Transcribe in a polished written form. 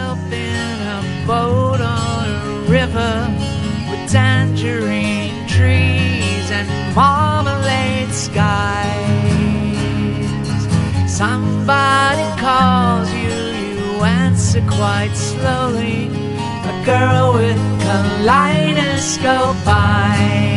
yourself in a boat on a river with tangerine trees and marmalade skies. Somebody calls you, you answer quite slowly. A girl with kaleidoscope eyes.